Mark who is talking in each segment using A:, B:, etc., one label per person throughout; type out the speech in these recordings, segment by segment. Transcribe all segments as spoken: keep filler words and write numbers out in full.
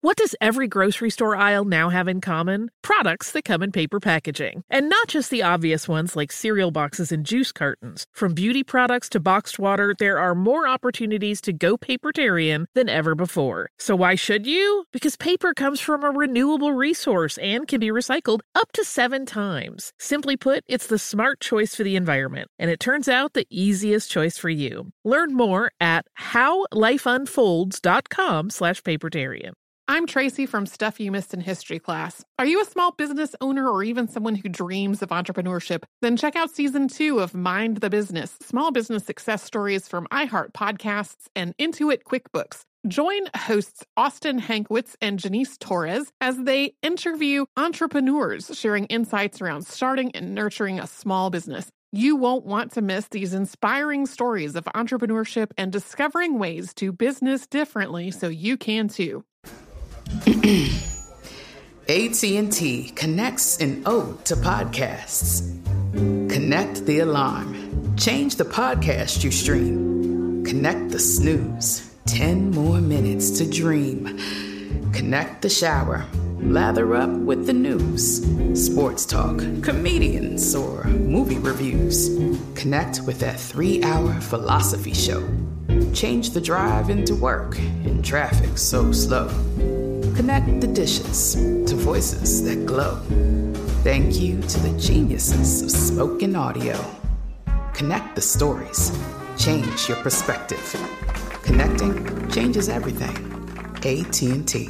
A: What does every grocery store aisle now have in common? Products that come in paper packaging. And not just the obvious ones like cereal boxes and juice cartons. From beauty products to boxed water, there are more opportunities to go papertarian than ever before. So why should you? Because paper comes from a renewable resource and can be recycled up to seven times. Simply put, it's the smart choice for the environment. And it turns out the easiest choice for you. Learn more at howlifeunfolds.com slash papertarian.
B: I'm Tracy from Stuff You Missed in History class. Are you a small business owner or even someone who dreams of entrepreneurship? Then check out season two of Mind the Business, small business success stories from iHeart Podcasts and Intuit QuickBooks. Join hosts Austin Hankwitz and Janice Torres as they interview entrepreneurs sharing insights around starting and nurturing a small business. You won't want to miss these inspiring stories of entrepreneurship and discovering ways to business differently so you can too.
C: A T and T connects an ode to podcasts. Connect the alarm. Change the podcast you stream. Connect the snooze. Ten more minutes to dream. Connect the shower. Lather up with the news. Sports talk, comedians, or movie reviews. Connect with that three-hour philosophy show. Change the drive into work in traffic so slow. Connect the dishes to voices that glow. Thank you to the geniuses of spoken audio. Connect the stories. Change your perspective. Connecting changes everything. A T and T.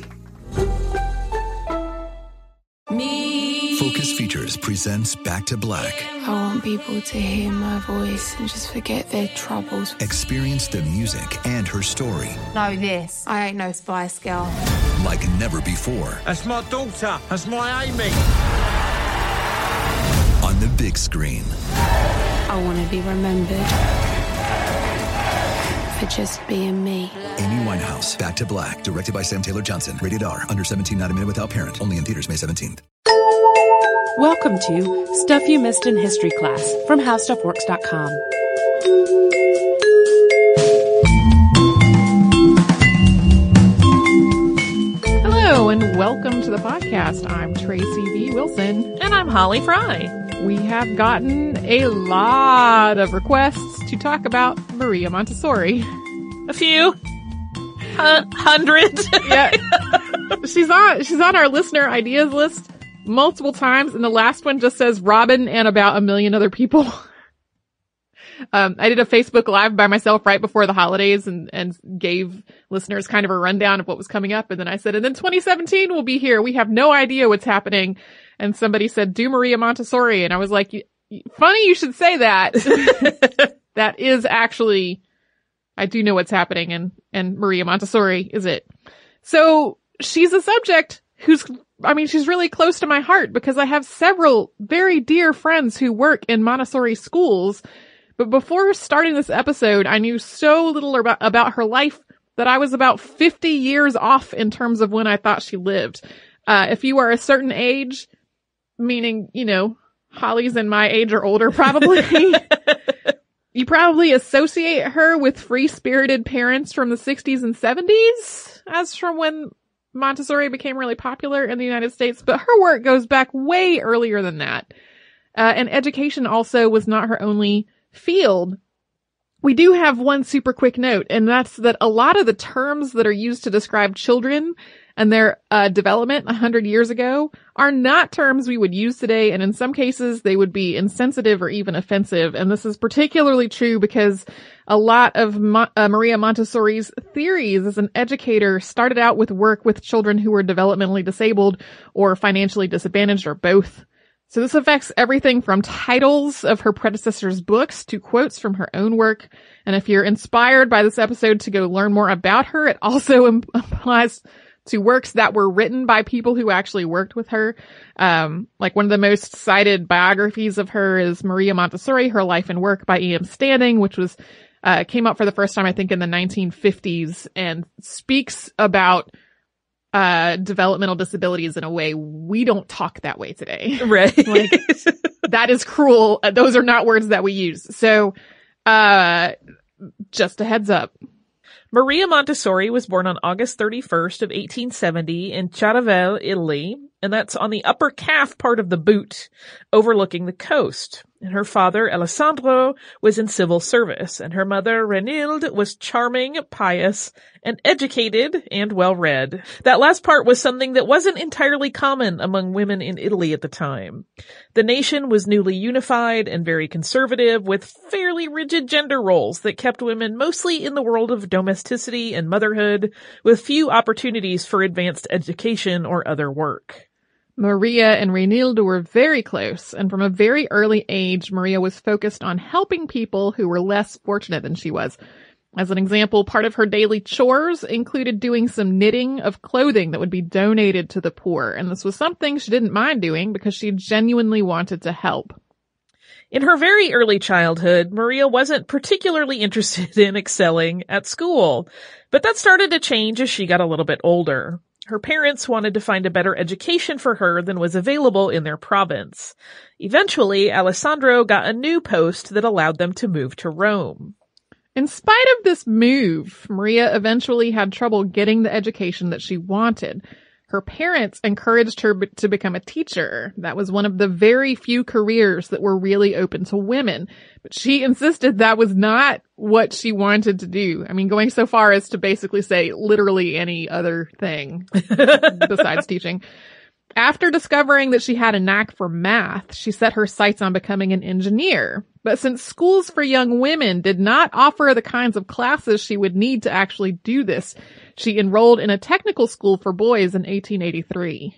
D: Me. Focus Features presents Back to Black.
E: I want people to hear my voice and just forget their troubles.
D: Experience the music and her story.
E: Know this. I ain't no Spice Girl.
D: Like never before.
F: That's my daughter. That's my Amy.
D: On the big screen.
E: I want to be remembered for just being me.
D: Amy Winehouse, Back to Black. Directed by Sam Taylor Johnson. Rated R. Under seventeen, not a minute without parent. Only in theaters May seventeenth.
G: Welcome to Stuff You Missed in History class from how stuff works dot com.
B: Hello and welcome to the podcast. I'm Tracy V. Wilson.
A: And I'm Holly Fry.
B: We have gotten a lot of requests to talk about Maria Montessori.
A: A few. H- hundreds.
B: Yeah. She's on, she's on our listener ideas list multiple times, and the last one just says Robin and about a million other people. um, I did a Facebook Live by myself right before the holidays and, and gave listeners kind of a rundown of what was coming up. And then I said, and then twenty seventeen will be here. We have no idea what's happening. And somebody said, do Maria Montessori. And I was like, funny you should say that. That is actually, I do know what's happening, and, and Maria Montessori is it. So she's a subject who's, I mean, she's really close to my heart because I have several very dear friends who work in Montessori schools. But before starting this episode, I knew so little about, about her life that I was about fifty years off in terms of when I thought she lived. Uh, if you are a certain age, meaning, you know, Holly's and my age or older probably, you probably associate her with free-spirited parents from the sixties and seventies as from when Montessori became really popular in the United States, but her work goes back way earlier than that. Uh, and education also was not her only field. We do have one super quick note, and that's that a lot of the terms that are used to describe children and their uh, development a hundred years ago are not terms we would use today, and in some cases they would be insensitive or even offensive. And this is particularly true because a lot of Mo- uh, Maria Montessori's theories as an educator started out with work with children who were developmentally disabled or financially disadvantaged or both. So this affects everything from titles of her predecessors' books to quotes from her own work. And if you're inspired by this episode to go learn more about her, it also im- applies to works that were written by people who actually worked with her. Um, like one of the most cited biographies of her is Maria Montessori, Her Life and Work by E M Standing, which was, uh, came out for the first time, I think, in the nineteen fifties and speaks about, uh, developmental disabilities in a way we don't talk that way today.
A: Right.
B: Like, that is cruel. Those are not words that we use. So, uh, just a heads up.
A: Maria Montessori was born on August thirty-first of eighteen seventy in Chiaravel, Italy, and that's on the upper calf part of the boot, overlooking the coast. And her father, Alessandro, was in civil service, and her mother, Renilde, was charming, pious, and educated and well-read. That last part was something that wasn't entirely common among women in Italy at the time. The nation was newly unified and very conservative, with fairly rigid gender roles that kept women mostly in the world of domesticity and motherhood, with few opportunities for advanced education or other work.
B: Maria and Renilde were very close, and from a very early age, Maria was focused on helping people who were less fortunate than she was. As an example, part of her daily chores included doing some knitting of clothing that would be donated to the poor, and this was something she didn't mind doing because she genuinely wanted to help.
A: In her very early childhood, Maria wasn't particularly interested in excelling at school, but that started to change as she got a little bit older. Her parents wanted to find a better education for her than was available in their province. Eventually, Alessandro got a new post that allowed them to move to Rome.
B: In spite of this move, Maria eventually had trouble getting the education that she wanted. Her parents encouraged her b- to become a teacher. That was one of the very few careers that were really open to women. But she insisted that was not what she wanted to do. I mean, going so far as to basically say literally any other thing besides teaching. After discovering that she had a knack for math, she set her sights on becoming an engineer. But since schools for young women did not offer the kinds of classes she would need to actually do this, she enrolled in a technical school for boys in eighteen eighty-three.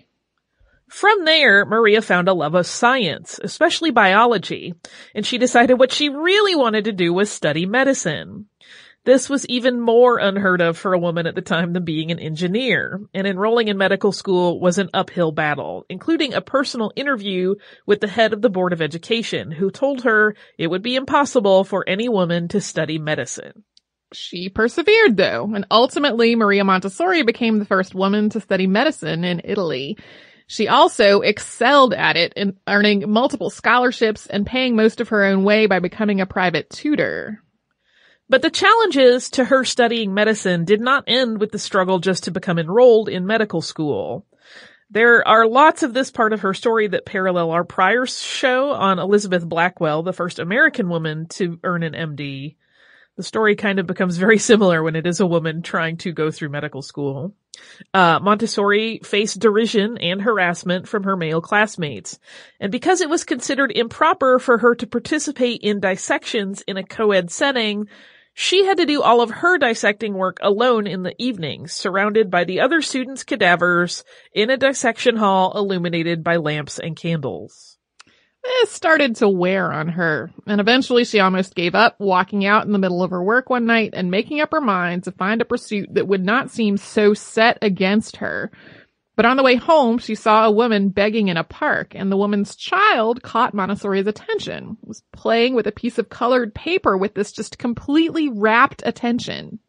A: From there, Maria found a love of science, especially biology, and she decided what she really wanted to do was study medicine. This was even more unheard of for a woman at the time than being an engineer, and enrolling in medical school was an uphill battle, including a personal interview with the head of the Board of Education, who told her it would be impossible for any woman to study medicine.
B: She persevered, though, and ultimately Maria Montessori became the first woman to study medicine in Italy. She also excelled at it, in earning multiple scholarships and paying most of her own way by becoming a private tutor.
A: But the challenges to her studying medicine did not end with the struggle just to become enrolled in medical school. There are lots of this part of her story that parallel our prior show on Elizabeth Blackwell, the first American woman to earn an M D. The story kind of becomes very similar when it is a woman trying to go through medical school. Uh, Montessori faced derision and harassment from her male classmates. And because it was considered improper for her to participate in dissections in a co-ed setting, she had to do all of her dissecting work alone in the evenings, surrounded by the other students' cadavers in a dissection hall illuminated by lamps and candles.
B: This started to wear on her, and eventually she almost gave up, walking out in the middle of her work one night and making up her mind to find a pursuit that would not seem so set against her. But on the way home, she saw a woman begging in a park, and the woman's child caught Montessori's attention. It was playing with a piece of colored paper with this just completely rapt attention.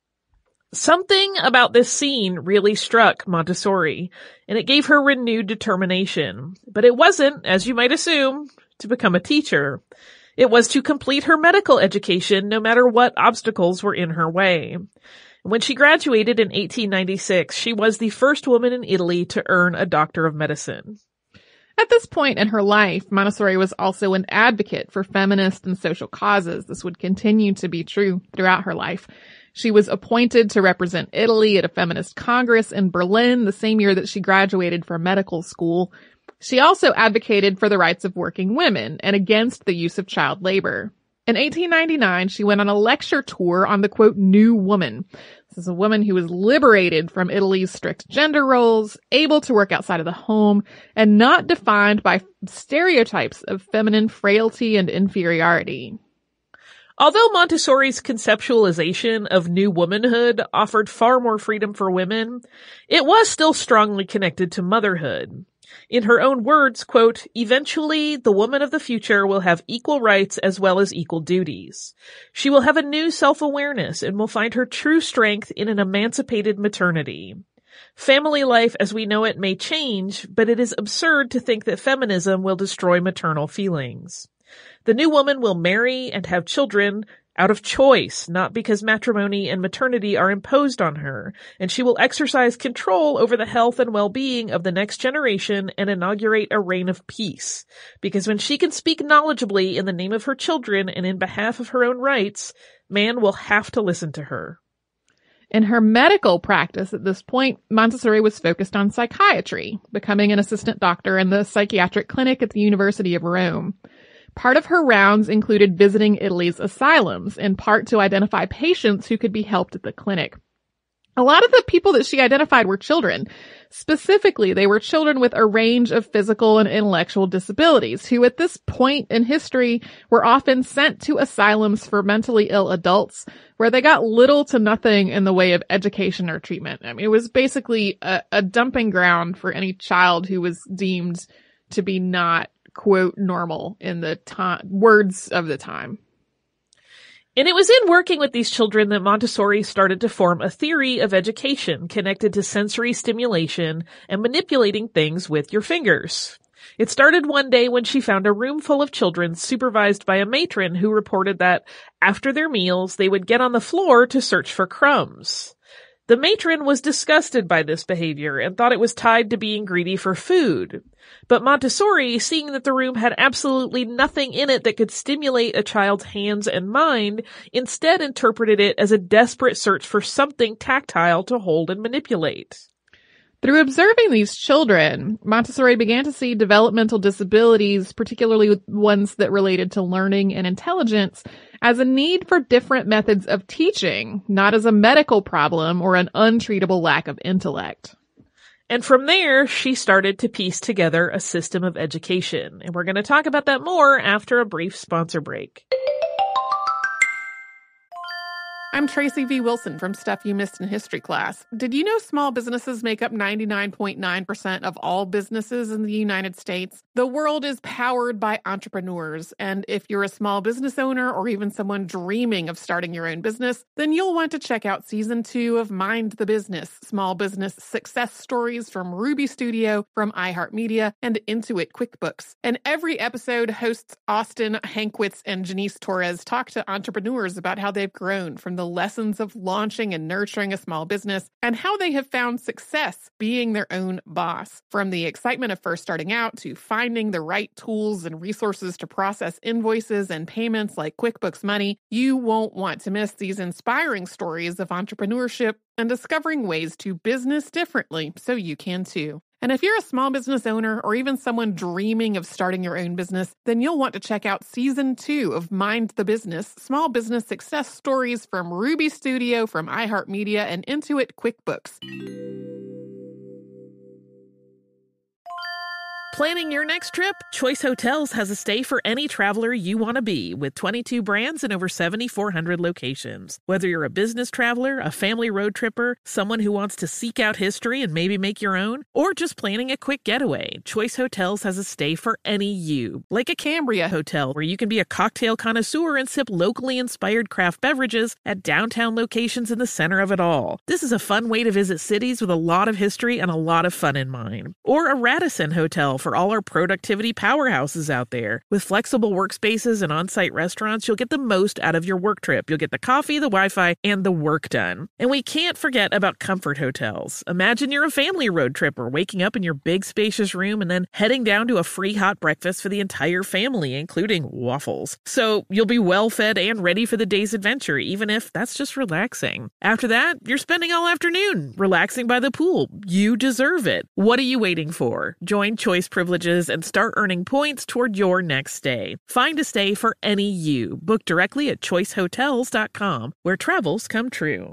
A: Something about this scene really struck Montessori, and it gave her renewed determination. But it wasn't, as you might assume, to become a teacher. It was to complete her medical education no matter what obstacles were in her way. When she graduated in eighteen ninety-six, she was the first woman in Italy to earn a Doctor of Medicine.
B: At this point in her life, Montessori was also an advocate for feminist and social causes. This would continue to be true throughout her life. She was appointed to represent Italy at a feminist congress in Berlin the same year that she graduated from medical school. She also advocated for the rights of working women and against the use of child labor. In eighteen ninety-nine, she went on a lecture tour on the, quote, new woman. This is a woman who was liberated from Italy's strict gender roles, able to work outside of the home, and not defined by stereotypes of feminine frailty and inferiority.
A: Although Montessori's conceptualization of new womanhood offered far more freedom for women, it was still strongly connected to motherhood. In her own words, quote, eventually the woman of the future will have equal rights as well as equal duties. She will have a new self-awareness and will find her true strength in an emancipated maternity. Family life as we know it may change, but it is absurd to think that feminism will destroy maternal feelings. The new woman will marry and have children out of choice, not because matrimony and maternity are imposed on her, and she will exercise control over the health and well-being of the next generation and inaugurate a reign of peace. Because when she can speak knowledgeably in the name of her children and in behalf of her own rights, man will have to listen to her.
B: In her medical practice at this point, Montessori was focused on psychiatry, becoming an assistant doctor in the psychiatric clinic at the University of Rome. Part of her rounds included visiting Italy's asylums, in part to identify patients who could be helped at the clinic. A lot of the people that she identified were children. Specifically, they were children with a range of physical and intellectual disabilities who at this point in history were often sent to asylums for mentally ill adults where they got little to nothing in the way of education or treatment. I mean, it was basically a, a dumping ground for any child who was deemed to be not, quote, normal in the time, words of the time.
A: And it was in working with these children that Montessori started to form a theory of education connected to sensory stimulation and manipulating things with your fingers. It started one day when she found a room full of children supervised by a matron who reported that after their meals, they would get on the floor to search for crumbs. The matron was disgusted by this behavior and thought it was tied to being greedy for food. But Montessori, seeing that the room had absolutely nothing in it that could stimulate a child's hands and mind, instead interpreted it as a desperate search for something tactile to hold and manipulate.
B: Through observing these children, Montessori began to see developmental disabilities, particularly ones that related to learning and intelligence, as a need for different methods of teaching, not as a medical problem or an untreatable lack of intellect.
A: And from there, she started to piece together a system of education. And we're going to talk about that more after a brief sponsor break.
B: I'm Tracy V. Wilson from Stuff You Missed in History Class. Did you know small businesses make up ninety-nine point nine percent of all businesses in the United States? The world is powered by entrepreneurs, and if you're a small business owner or even someone dreaming of starting your own business, then you'll want to check out Season two of Mind the Business, Small Business Success Stories from Ruby Studio, from iHeartMedia, and Intuit QuickBooks. And every episode, hosts Austin Hankwitz and Janice Torres talk to entrepreneurs about how they've grown from the lessons of launching and nurturing a small business and how they have found success being their own boss. From the excitement of first starting out to finding the right tools and resources to process invoices and payments like QuickBooks Money, you won't want to miss these inspiring stories of entrepreneurship and discovering ways to business differently so you can too. And if you're a small business owner or even someone dreaming of starting your own business, then you'll want to check out Season two of Mind the Business, Small Business Success Stories from Ruby Studio, from iHeartMedia, and Intuit QuickBooks.
A: Planning your next trip? Choice Hotels has a stay for any traveler you want to be, with twenty-two brands and over seven thousand four hundred locations. Whether you're a business traveler, a family road tripper, someone who wants to seek out history and maybe make your own, or just planning a quick getaway, Choice Hotels has a stay for any you. Like a Cambria Hotel, where you can be a cocktail connoisseur and sip locally inspired craft beverages at downtown locations in the center of it all. This is a fun way to visit cities with a lot of history and a lot of fun in mind. Or a Radisson Hotel for all our productivity powerhouses out there. With flexible workspaces and on-site restaurants, you'll get the most out of your work trip. You'll get the coffee, the Wi-Fi, and the work done. And we can't forget about Comfort Hotels. Imagine you're a family road tripper, waking up in your big spacious room and then heading down to a free hot breakfast for the entire family, including waffles. So you'll be well fed and ready for the day's adventure, even if that's just relaxing. After that, you're spending all afternoon relaxing by the pool. You deserve it. What are you waiting for? Join Choice Privileges and start earning points toward your next stay. Find a stay for any you. Book directly at choice hotels dot com, where travels come true.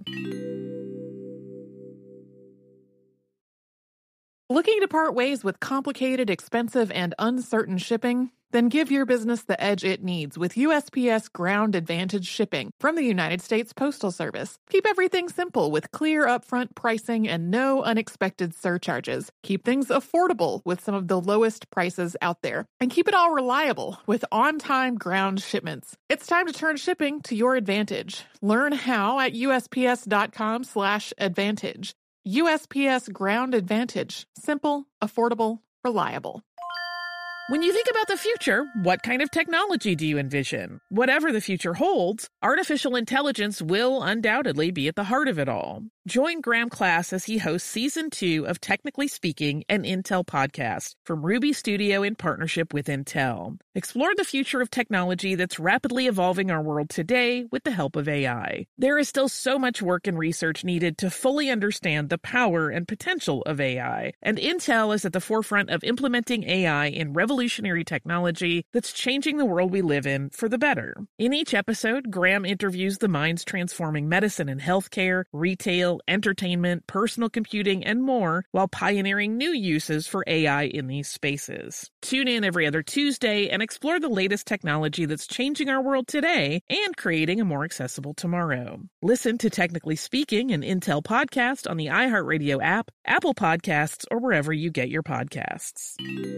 B: Looking to part ways with complicated, expensive, and uncertain shipping? Then give your business the edge it needs with U S P S Ground Advantage shipping from the United States Postal Service. Keep everything simple with clear upfront pricing and no unexpected surcharges. Keep things affordable with some of the lowest prices out there. And keep it all reliable with on-time ground shipments. It's time to turn shipping to your advantage. Learn how at U S P S dot com slash advantage. U S P S Ground Advantage. Simple, affordable, reliable.
A: When you think about the future, what kind of technology do you envision? Whatever the future holds, artificial intelligence will undoubtedly be at the heart of it all. Join Graham Class as he hosts Season two of Technically Speaking, an Intel podcast from Ruby Studio in partnership with Intel. Explore the future of technology that's rapidly evolving our world today with the help of A I. There is still so much work and research needed to fully understand the power and potential of A I, and Intel is at the forefront of implementing A I in revolutionary technology that's changing the world we live in for the better. In each episode, Graham interviews the minds transforming medicine and healthcare, retail, entertainment, personal computing, and more, while pioneering new uses for A I in these spaces. Tune in every other Tuesday and explore the latest technology that's changing our world today and creating a more accessible tomorrow. Listen to Technically Speaking, an Intel podcast on the iHeartRadio app, Apple Podcasts, or wherever you get your podcasts.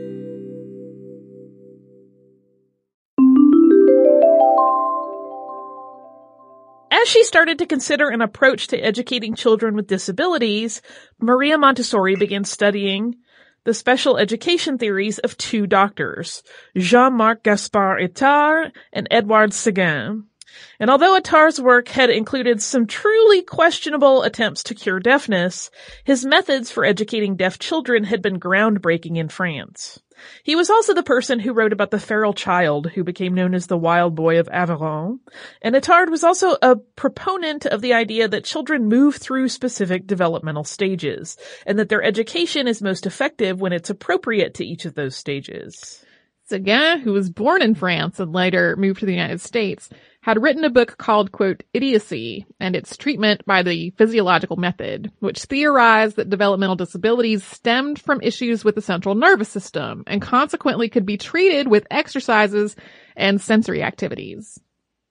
A: As she started to consider an approach to educating children with disabilities, Maria Montessori began studying the special education theories of two doctors, Jean-Marc Gaspard Itard and Edouard Seguin. And although Itard's work had included some truly questionable attempts to cure deafness, his methods for educating deaf children had been groundbreaking in France. He was also the person who wrote about the feral child who became known as the Wild Boy of Aveyron, and Itard was also a proponent of the idea that children move through specific developmental stages, and that their education is most effective when it's appropriate to each of those stages.
B: Seguin, who was born in France and later moved to the United States, had written a book called, quote, Idiocy and its treatment by the physiological method, which theorized that developmental disabilities stemmed from issues with the central nervous system and consequently could be treated with exercises and sensory activities.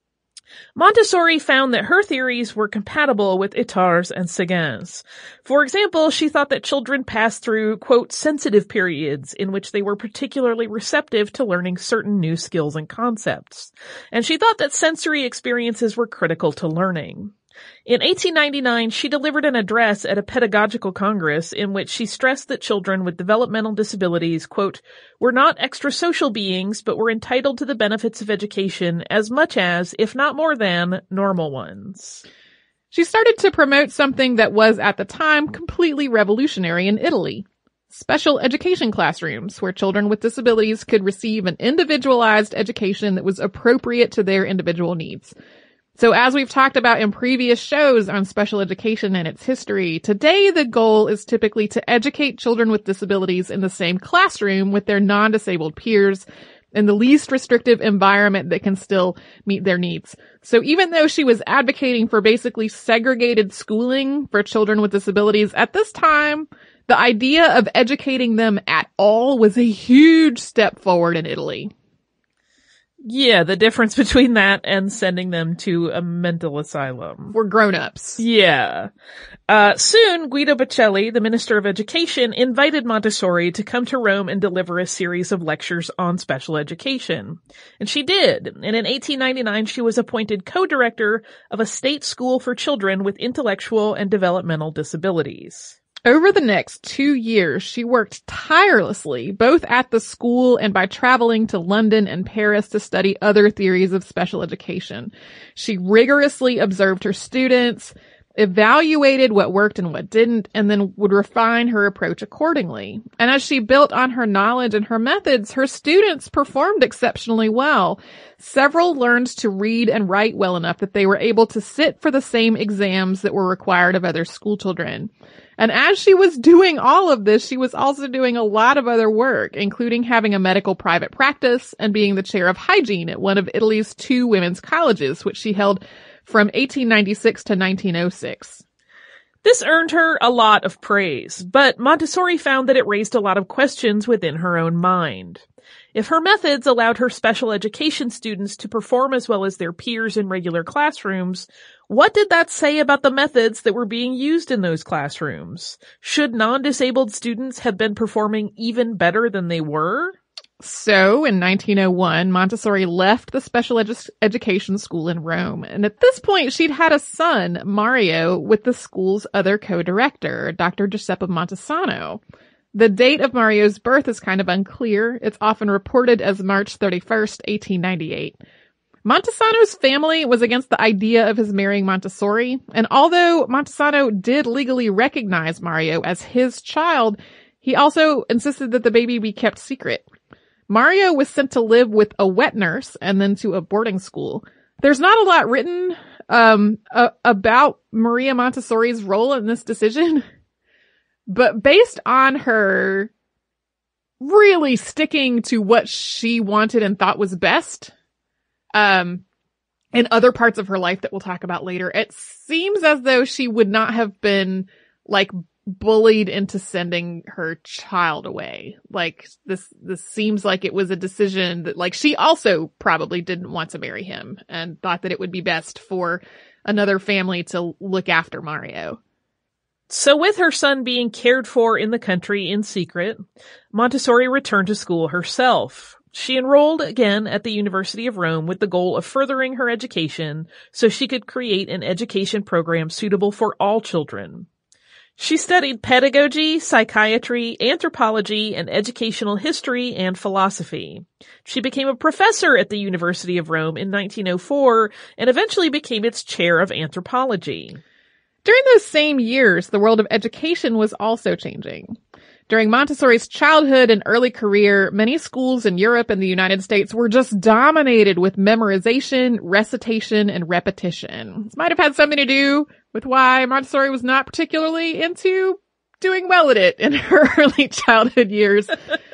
A: Montessori found that her theories were compatible with Itard's and Seguin's. For example, she thought that children passed through, quote, sensitive periods in which they were particularly receptive to learning certain new skills and concepts. And she thought that sensory experiences were critical to learning. In eighteen ninety-nine, she delivered an address at a pedagogical congress in which she stressed that children with developmental disabilities, quote, were not extra social beings, but were entitled to the benefits of education as much as, if not more than, normal ones.
B: She started to promote something that was, at the time, completely revolutionary in Italy. Special education classrooms, where children with disabilities could receive an individualized education that was appropriate to their individual needs. So as we've talked about in previous shows on special education and its history, today the goal is typically to educate children with disabilities in the same classroom with their non-disabled peers in the least restrictive environment that can still meet their needs. So even though she was advocating for basically segregated schooling for children with disabilities, at this time, the idea of educating them at all was a huge step forward in Italy.
A: Yeah, the difference between that and sending them to a mental asylum.
B: We're grown-ups.
A: Yeah. Uh, soon, Guido Baccelli, the Minister of Education, invited Montessori to come to Rome and deliver a series of lectures on special education. And she did. And in eighteen ninety-nine, she was appointed co-director of a state school for children with intellectual and developmental disabilities.
B: Over the next two years, she worked tirelessly, both at the school and by traveling to London and Paris to study other theories of special education. She rigorously observed her students, evaluated what worked and what didn't, and then would refine her approach accordingly. And as she built on her knowledge and her methods, her students performed exceptionally well. Several learned to read and write well enough that they were able to sit for the same exams that were required of other school children. And as she was doing all of this, she was also doing a lot of other work, including having a medical private practice and being the chair of hygiene at one of Italy's two women's colleges, which she held from eighteen ninety-six to nineteen oh six.
A: This earned her a lot of praise, but Montessori found that it raised a lot of questions within her own mind. If her methods allowed her special education students to perform as well as their peers in regular classrooms, what did that say about the methods that were being used in those classrooms? Should non-disabled students have been performing even better than they were?
B: So, in nineteen oh one, Montessori left the special edu- education school in Rome, and at this point she'd had a son, Mario, with the school's other co-director, Doctor Giuseppe Montesano. The date of Mario's birth is kind of unclear. It's often reported as March thirty-first, eighteen ninety-eight. Montesano's family was against the idea of his marrying Montessori, and although Montesano did legally recognize Mario as his child, he also insisted that the baby be kept secret. Mario was sent to live with a wet nurse and then to a boarding school. There's not a lot written um uh, about Maria Montessori's role in this decision, but based on her really sticking to what she wanted and thought was best, um, in other parts of her life that we'll talk about later, it seems as though she would not have been, like, bullied into sending her child away. Like, this, this seems like it was a decision that, like, she also probably didn't want to marry him and thought that it would be best for another family to look after Mario.
A: So with her son being cared for in the country in secret, Montessori returned to school herself. She enrolled again at the University of Rome with the goal of furthering her education so she could create an education program suitable for all children. She studied pedagogy, psychiatry, anthropology, and educational history and philosophy. She became a professor at the University of Rome in nineteen oh four and eventually became its chair of anthropology.
B: During those same years, the world of education was also changing. During Montessori's childhood and early career, many schools in Europe and the United States were just dominated with memorization, recitation, and repetition. This might have had something to do with why Montessori was not particularly into doing well at it in her early childhood years.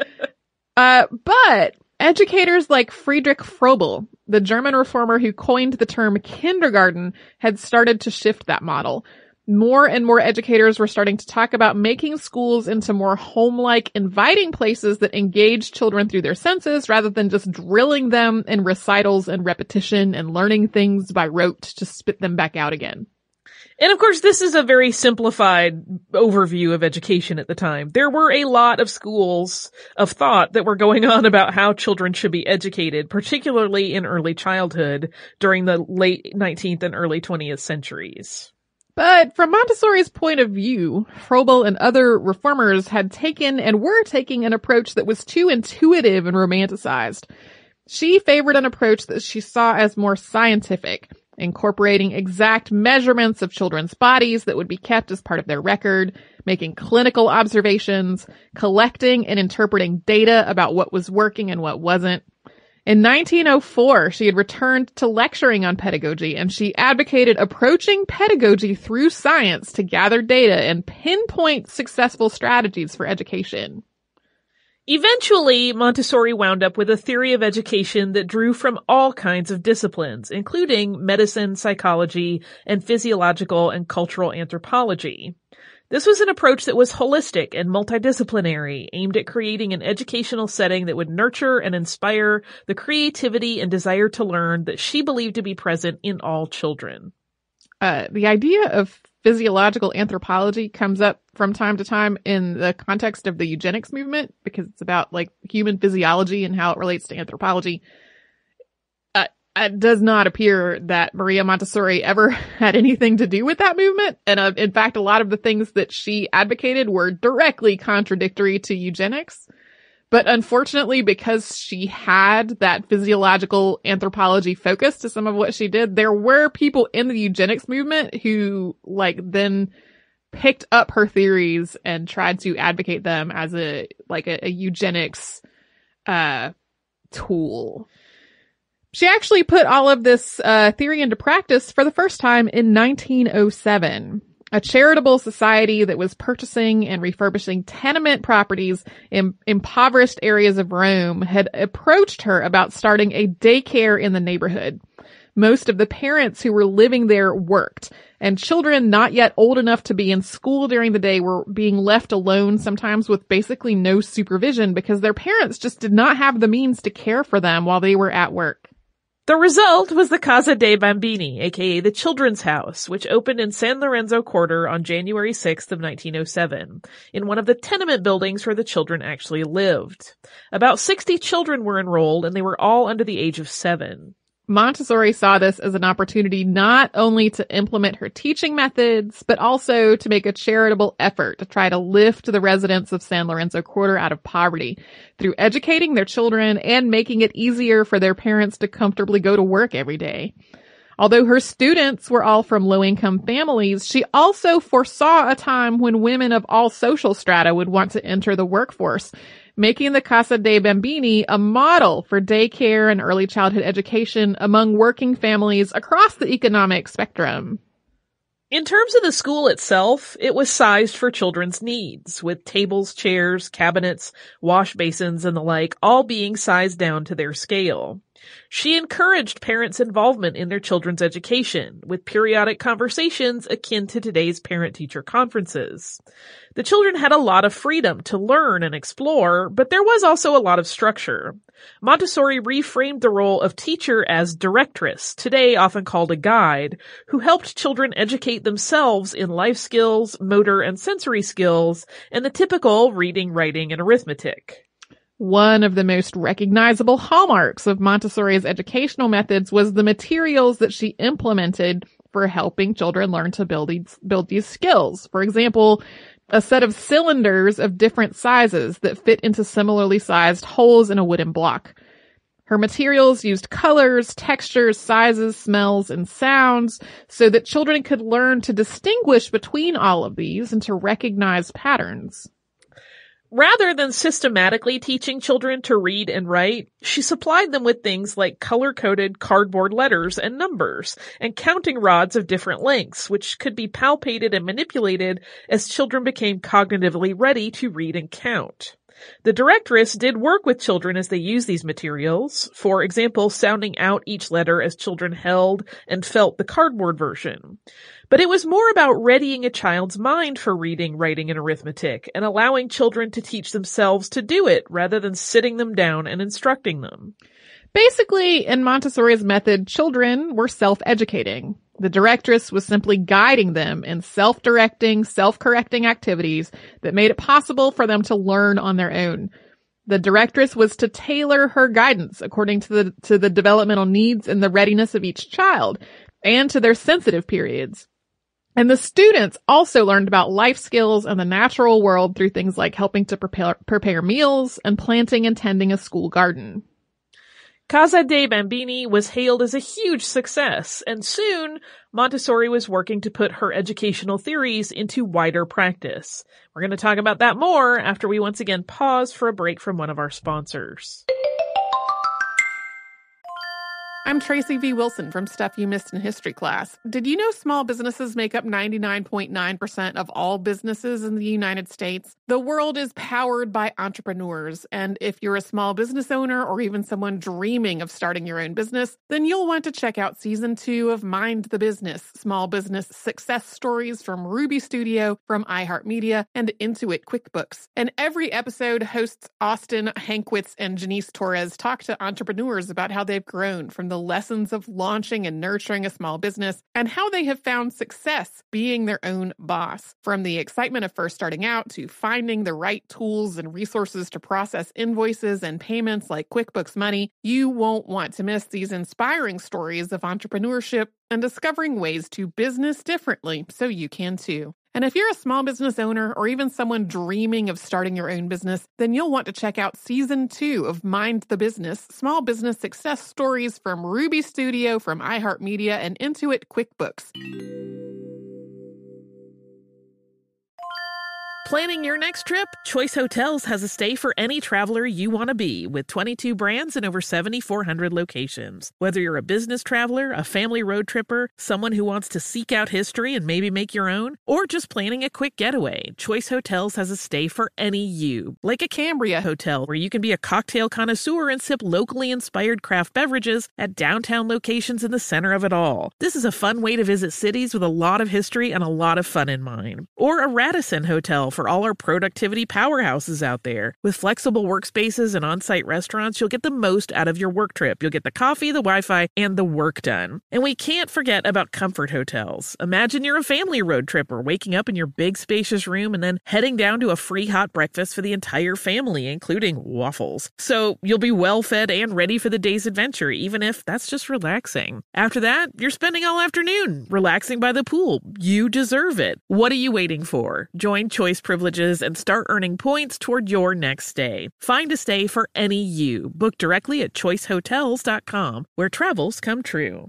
B: uh, but educators like Friedrich Froebel, the German reformer who coined the term kindergarten, had started to shift that model. More and more educators were starting to talk about making schools into more home-like, inviting places that engage children through their senses rather than just drilling them in recitals and repetition and learning things by rote to spit them back out again.
A: And of course, this is a very simplified overview of education at the time. There were a lot of schools of thought that were going on about how children should be educated, particularly in early childhood during the late nineteenth and early twentieth centuries.
B: But from Montessori's point of view, Froebel and other reformers had taken and were taking an approach that was too intuitive and romanticized. She favored an approach that she saw as more scientific, incorporating exact measurements of children's bodies that would be kept as part of their record, making clinical observations, collecting and interpreting data about what was working and what wasn't. In nineteen oh four, she had returned to lecturing on pedagogy, and she advocated approaching pedagogy through science to gather data and pinpoint successful strategies for education.
A: Eventually, Montessori wound up with a theory of education that drew from all kinds of disciplines, including medicine, psychology, and physiological and cultural anthropology. This was an approach that was holistic and multidisciplinary, aimed at creating an educational setting that would nurture and inspire the creativity and desire to learn that she believed to be present in all children.
B: Uh, the idea of physiological anthropology comes up from time to time in the context of the eugenics movement, because it's about, like, human physiology and how it relates to anthropology. Uh, it does not appear that Maria Montessori ever had anything to do with that movement. And uh, in fact, a lot of the things that she advocated were directly contradictory to eugenics. But unfortunately, because she had that physiological anthropology focus to some of what she did, there were people in the eugenics movement who, like, then picked up her theories and tried to advocate them as a, like, a, a eugenics, uh, tool. She actually put all of this, uh, theory into practice for the first time in nineteen oh seven. A charitable society that was purchasing and refurbishing tenement properties in impoverished areas of Rome had approached her about starting a daycare in the neighborhood. Most of the parents who were living there worked, and children not yet old enough to be in school during the day were being left alone, sometimes with basically no supervision, because their parents just did not have the means to care for them while they were at work.
A: The result was the Casa dei Bambini, aka the Children's House, which opened in San Lorenzo Quarter on January sixth of nineteen oh seven, in one of the tenement buildings where the children actually lived. About sixty children were enrolled, and they were all under the age of seven.
B: Montessori saw this as an opportunity not only to implement her teaching methods, but also to make a charitable effort to try to lift the residents of San Lorenzo Quarter out of poverty through educating their children and making it easier for their parents to comfortably go to work every day. Although her students were all from low-income families, she also foresaw a time when women of all social strata would want to enter the workforce, making the Casa dei Bambini a model for daycare and early childhood education among working families across the economic spectrum.
A: In terms of the school itself, it was sized for children's needs, with tables, chairs, cabinets, wash basins, and the like all being sized down to their scale. She encouraged parents' involvement in their children's education, with periodic conversations akin to today's parent-teacher conferences. The children had a lot of freedom to learn and explore, but there was also a lot of structure. Montessori reframed the role of teacher as directress, today often called a guide, who helped children educate themselves in life skills, motor and sensory skills, and the typical reading, writing, and arithmetic.
B: One of the most recognizable hallmarks of Montessori's educational methods was the materials that she implemented for helping children learn to build these, build these skills. For example, a set of cylinders of different sizes that fit into similarly sized holes in a wooden block. Her materials used colors, textures, sizes, smells, and sounds so that children could learn to distinguish between all of these and to recognize patterns.
A: Rather than systematically teaching children to read and write, she supplied them with things like color-coded cardboard letters and numbers, and counting rods of different lengths, which could be palpated and manipulated as children became cognitively ready to read and count. The directress did work with children as they used these materials, for example, sounding out each letter as children held and felt the cardboard version. But it was more about readying a child's mind for reading, writing, and arithmetic, and allowing children to teach themselves to do it rather than sitting them down and instructing them.
B: Basically, in Montessori's method, children were self-educating. The directress was simply guiding them in self-directing, self-correcting activities that made it possible for them to learn on their own. The directress was to tailor her guidance according to the, to the developmental needs and the readiness of each child, and to their sensitive periods. And the students also learned about life skills and the natural world through things like helping to prepare, prepare meals and planting and tending a school garden.
A: Casa dei Bambini was hailed as a huge success, and soon Montessori was working to put her educational theories into wider practice. We're going to talk about that more after we once again pause for a break from one of our sponsors.
B: I'm Tracy V. Wilson from Stuff You Missed in History Class. Did you know small businesses make up ninety-nine point nine percent of all businesses in the United States? The world is powered by entrepreneurs, and if you're a small business owner or even someone dreaming of starting your own business, then you'll want to check out Season two of Mind the Business, Small Business Success Stories from Ruby Studio, from iHeartMedia, and Intuit QuickBooks. And every episode, hosts Austin Hankwitz and Janice Torres talk to entrepreneurs about how they've grown from the lessons of launching and nurturing a small business and how they have found success being their own boss. From the excitement of first starting out to finding the right tools and resources to process invoices and payments like QuickBooks Money, you won't want to miss these inspiring stories of entrepreneurship and discovering ways to business differently so you can too. And if you're a small business owner or even someone dreaming of starting your own business, then you'll want to check out Season two of Mind the Business, Small Business Success Stories from Ruby Studio, from iHeartMedia, and Intuit QuickBooks.
A: Planning your next trip? Choice Hotels has a stay for any traveler you want to be, with twenty-two brands and over seven thousand four hundred locations. Whether you're a business traveler, a family road tripper, someone who wants to seek out history and maybe make your own, or just planning a quick getaway, Choice Hotels has a stay for any you. Like a Cambria Hotel, where you can be a cocktail connoisseur and sip locally inspired craft beverages at downtown locations in the center of it all. This is a fun way to visit cities with a lot of history and a lot of fun in mind. Or a Radisson Hotel, for all our productivity powerhouses out there. With flexible workspaces and on-site restaurants, you'll get the most out of your work trip. You'll get the coffee, the Wi-Fi, and the work done. And we can't forget about comfort hotels. Imagine you're a family road tripper waking up in your big spacious room and then heading down to a free hot breakfast for the entire family, including waffles. So you'll be well fed and ready for the day's adventure, even if that's just relaxing. After that, you're spending all afternoon relaxing by the pool. You deserve it. What are you waiting for? Join Choice Privileges and start earning points toward your next stay. Find a stay for any you. Book directly at choice hotels dot com, where travels come true.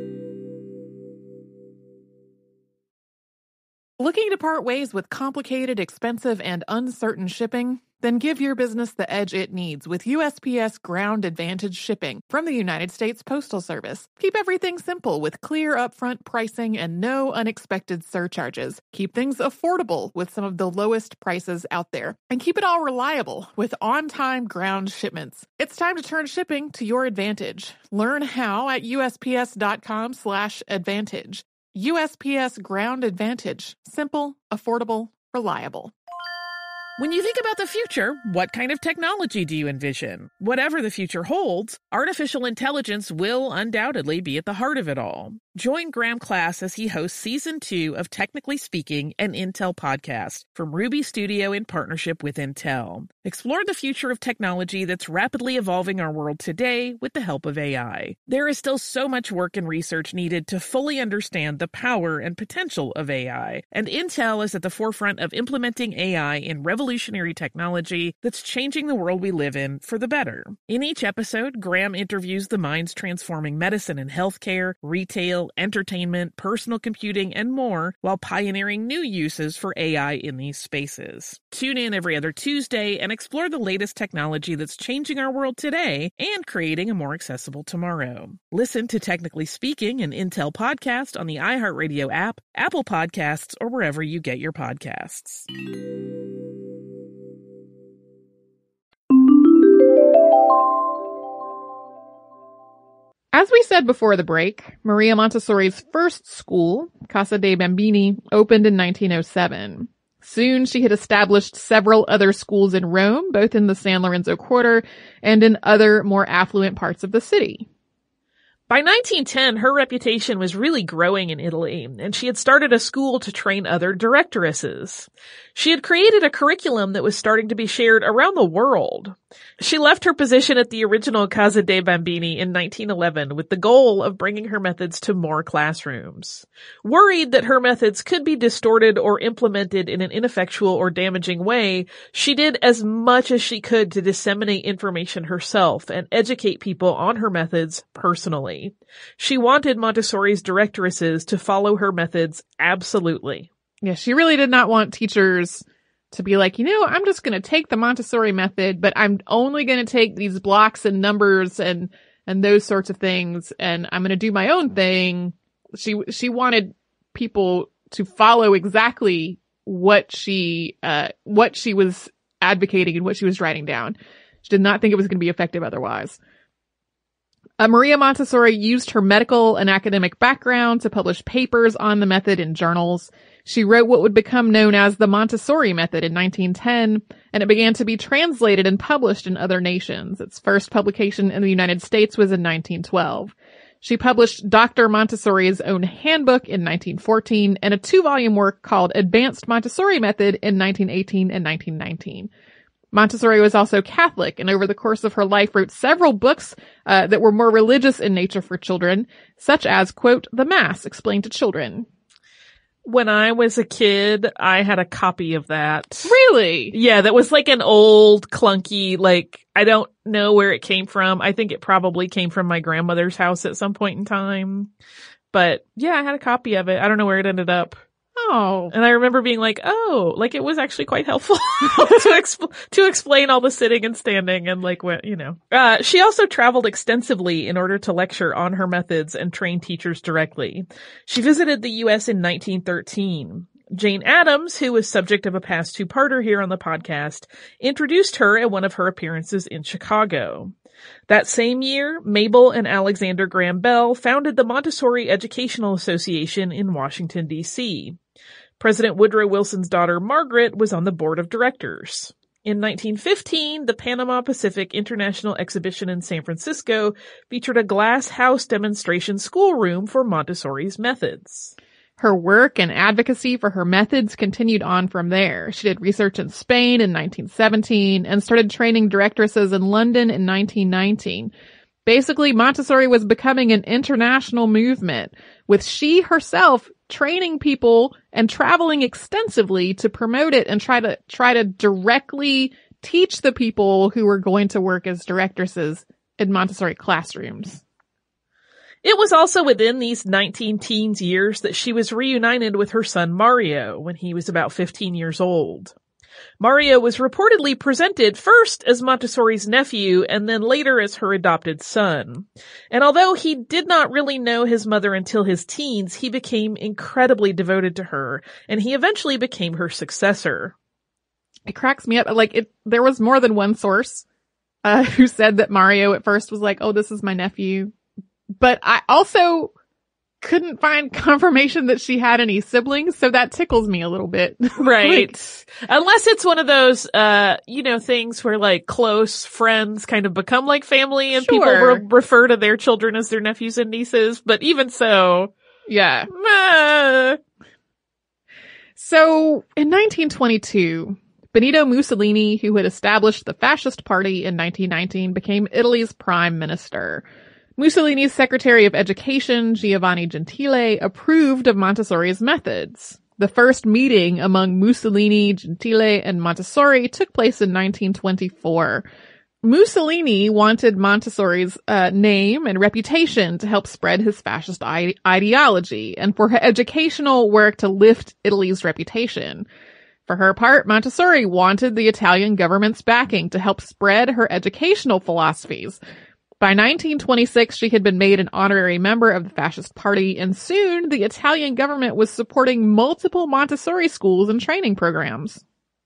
B: Looking to part ways with complicated, expensive, and uncertain shipping? Then give your business the edge it needs with U S P S Ground Advantage shipping from the United States Postal Service. Keep everything simple with clear upfront pricing and no unexpected surcharges. Keep things affordable with some of the lowest prices out there. And keep it all reliable with on-time ground shipments. It's time to turn shipping to your advantage. Learn how at U S P S dot com slash advantage. U S P S Ground Advantage. Simple, affordable, reliable.
A: When you think about the future, what kind of technology do you envision? Whatever the future holds, artificial intelligence will undoubtedly be at the heart of it all. Join Graham Class as he hosts Season two of Technically Speaking, an Intel podcast from Ruby Studio in partnership with Intel. Explore the future of technology that's rapidly evolving our world today with the help of A I. There is still so much work and research needed to fully understand the power and potential of A I, and Intel is at the forefront of implementing A I in revolutionary technology that's changing the world we live in for the better. In each episode, Graham interviews the minds transforming medicine and healthcare, retail, entertainment, personal computing, and more, while pioneering new uses for A I in these spaces. Tune in every other Tuesday and explore the latest technology that's changing our world today and creating a more accessible tomorrow. Listen to Technically Speaking, an Intel podcast on the iHeartRadio app, Apple Podcasts, or wherever you get your podcasts.
B: As we said before the break, Maria Montessori's first school, Casa dei Bambini, opened in nineteen oh seven. Soon she had established several other schools in Rome, both in the San Lorenzo Quarter and in other more affluent parts of the city.
A: By nineteen ten, her reputation was really growing in Italy, and she had started a school to train other directoresses. She had created a curriculum that was starting to be shared around the world. She left her position at the original Casa dei Bambini in nineteen eleven with the goal of bringing her methods to more classrooms. Worried that her methods could be distorted or implemented in an ineffectual or damaging way, she did as much as she could to disseminate information herself and educate people on her methods personally. She wanted Montessori's directoresses to follow her methods absolutely.
B: Yeah, she really did not want teachers to be like, you know, I'm just going to take the Montessori method, but I'm only going to take these blocks and numbers and, and those sorts of things, and I'm going to do my own thing. She, she wanted people to follow exactly what she, uh, what she was advocating and what she was writing down. She did not think it was going to be effective otherwise. Uh, Maria Montessori used her medical and academic background to publish papers on the method in journals. She wrote what would become known as the Montessori method in nineteen ten, and it began to be translated and published in other nations. Its first publication in the United States was in nineteen twelve. She published Doctor Montessori's own handbook in nineteen fourteen and a two-volume work called Advanced Montessori Method in nineteen eighteen and nineteen nineteen. Montessori was also Catholic, and over the course of her life wrote several books uh, that were more religious in nature for children, such as, quote, The Mass Explained to Children.
A: When I was a kid, I had a copy of that.
B: Really?
A: Yeah, that was like an old, clunky, like, I don't know where it came from. I think it probably came from my grandmother's house at some point in time. But yeah, I had a copy of it. I don't know where it ended up.
B: Oh.
A: And I remember being like, oh, like it was actually quite helpful to expl- to explain all the sitting and standing and like what, you know. Uh, she also traveled extensively in order to lecture on her methods and train teachers directly. She visited the U S in nineteen thirteen. Jane Addams, who was subject of a past two-parter here on the podcast, introduced her at one of her appearances in Chicago. That same year, Mabel and Alexander Graham Bell founded the Montessori Educational Association in Washington, D C President Woodrow Wilson's daughter Margaret was on the board of directors. In nineteen fifteen, the Panama Pacific International Exhibition in San Francisco featured a glass house demonstration schoolroom for Montessori's methods.
B: Her work and advocacy for her methods continued on from there. She did research in Spain in nineteen seventeen and started training directresses in London in nineteen nineteen. Basically, Montessori was becoming an international movement, with she herself training people and traveling extensively to promote it and try to try to directly teach the people who were going to work as directresses in Montessori classrooms.
A: It was also within these nineteen teens years that she was reunited with her son Mario when he was about fifteen years old. Mario was reportedly presented first as Montessori's nephew and then later as her adopted son. And although he did not really know his mother until his teens, he became incredibly devoted to her, and he eventually became her successor.
B: It cracks me up. Like, it, there was more than one source uh, who said that Mario at first was like, oh, this is my nephew. But I also couldn't find confirmation that she had any siblings, so that tickles me a little bit.
A: Right.
B: Like,
A: unless it's one of those, uh, you know, things where like close friends kind of become like family and
B: Sure.
A: people re- refer to their children as their nephews and nieces. But even so,
B: yeah.
A: uh,
B: So, in nineteen twenty-two, Benito Mussolini, who had established the Fascist Party in nineteen nineteen, became Italy's prime minister. Mussolini's Secretary of Education, Giovanni Gentile, approved of Montessori's methods. The first meeting among Mussolini, Gentile, and Montessori took place in nineteen twenty-four. Mussolini wanted Montessori's uh, name and reputation to help spread his fascist ide- ideology and for her educational work to lift Italy's reputation. For her part, Montessori wanted the Italian government's backing to help spread her educational philosophies. By nineteen twenty-six, she had been made an honorary member of the Fascist Party, and soon the Italian government was supporting multiple Montessori schools and training programs.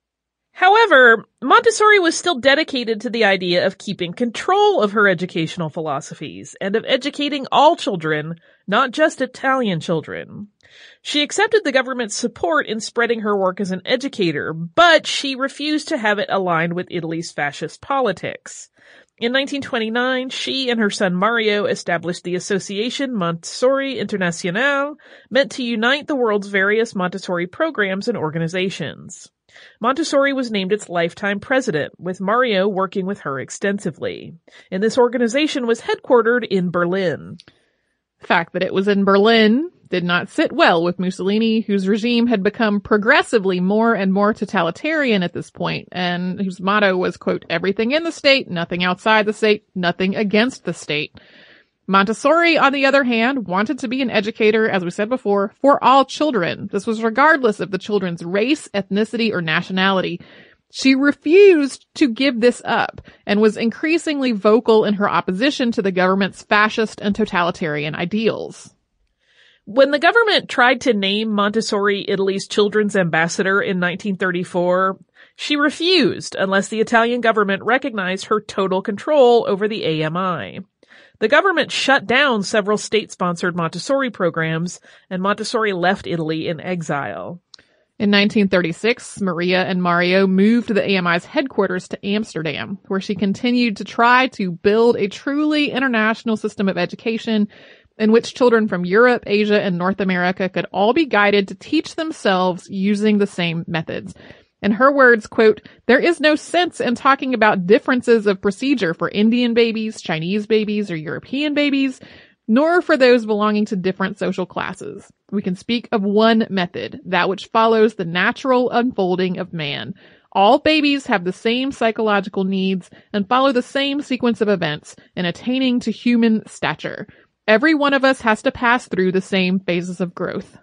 A: However, Montessori was still dedicated to the idea of keeping control of her educational philosophies and of educating all children, not just Italian children. She accepted the government's support in spreading her work as an educator, but she refused to have it aligned with Italy's fascist politics. In nineteen twenty-nine, she and her son Mario established the Association Montessori Internationale, meant to unite the world's various Montessori programs and organizations. Montessori was named its lifetime president, with Mario working with her extensively. And this organization was headquartered in Berlin.
B: The fact that it was in Berlin did not sit well with Mussolini, whose regime had become progressively more and more totalitarian at this point, and whose motto was, quote, everything in the state, nothing outside the state, nothing against the state. Montessori, on the other hand, wanted to be an educator, as we said before, for all children. This was regardless of the children's race, ethnicity, or nationality. She refused to give this up and was increasingly vocal in her opposition to the government's fascist and totalitarian ideals.
A: When the government tried to name Montessori Italy's children's ambassador in nineteen thirty-four, she refused unless the Italian government recognized her total control over the A M I. The government shut down several state-sponsored Montessori programs, and Montessori left Italy in exile.
B: In nineteen thirty-six, Maria and Mario moved the A M I's headquarters to Amsterdam, where she continued to try to build a truly international system of education in which children from Europe, Asia, and North America could all be guided to teach themselves using the same methods. In her words, quote, there is no sense in talking about differences of procedure for Indian babies, Chinese babies, or European babies, nor for those belonging to different social classes. We can speak of one method, that which follows the natural unfolding of man. All babies have the same psychological needs and follow the same sequence of events in attaining to human stature. Every one of us has to pass through the same phases of growth.